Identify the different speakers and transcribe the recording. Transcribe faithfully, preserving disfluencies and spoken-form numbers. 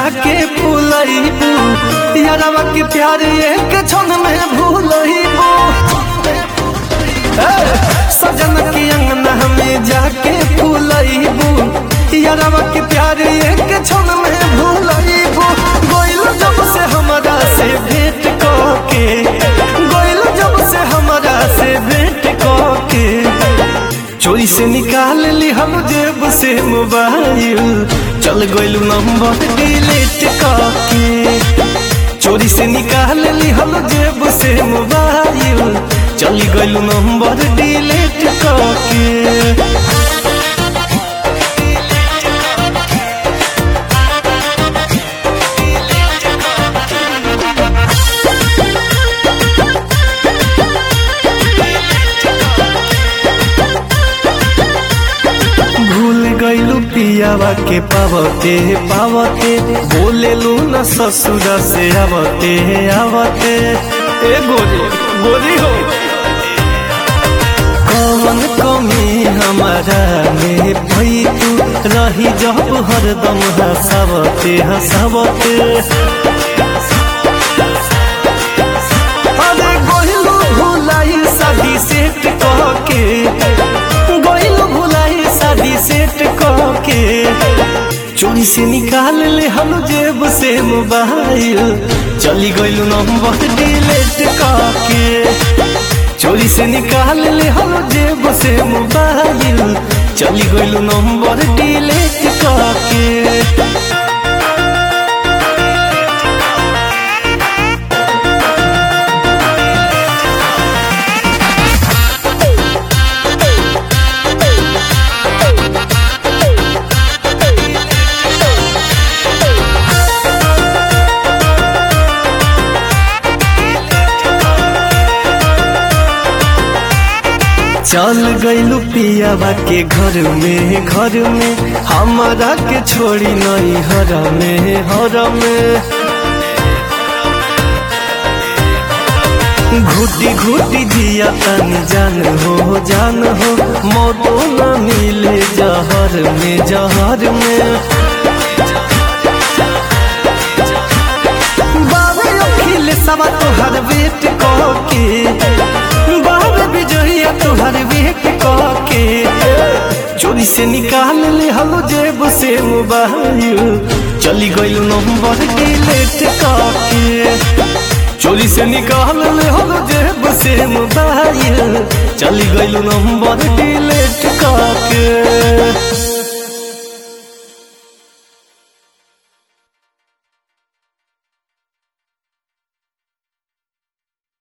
Speaker 1: जाके भूलइबू यारवा के प्यार एक क्षण में भूलइबू सजन के अंगना में जाके भूलइबू यारवा के प्यार एक क्षण में भूलइबू गोइल जब से हमरा से भेंट करके गोइल जब से हमरा से भेंट करके चोरी से निकाल ली हम जेब से मोबाइल चल गइलू नंबर डिलीट करके चोरी से निकाल ली हम जेब से मोबाइल चल गइलू नंबर डिलीट करके गइलू पियावा के पावते पावते बोलेलू न ससुरा से आवते आवते ए गोरी गोरी हो कौन कमी हमारा में भई तू रही जब हरदम हंसावते हंसावते अरे गइलू भुलाई शादी सेट कहके गइलू भुलाई शादी सेट के चोरी से निकाल ले हम जेब से मोबाइल चली गइलू नंबर डिलीट करके चोरी से निकाल ले हम जेब से मोबाइल चली गइलू नंबर डिलीट करके चल गइलू पियावा के घर में घर में हमारा के छोड़ी नहीं हर में हर में घुटी घुटी जिया तनी जान हो जान हो मौतो न मिले जहर में जहर में बाबे अखिल सवा तोहर वेट करके बाबे विजया तोहर वेट करके चोरी से निकाल ले हम जेब से मोबाइल चली गइलू नंबर डिलीट करके चोरी से निकाल ले हम जेब से मोबाइल चली गइलू नंबर डिलीट करके।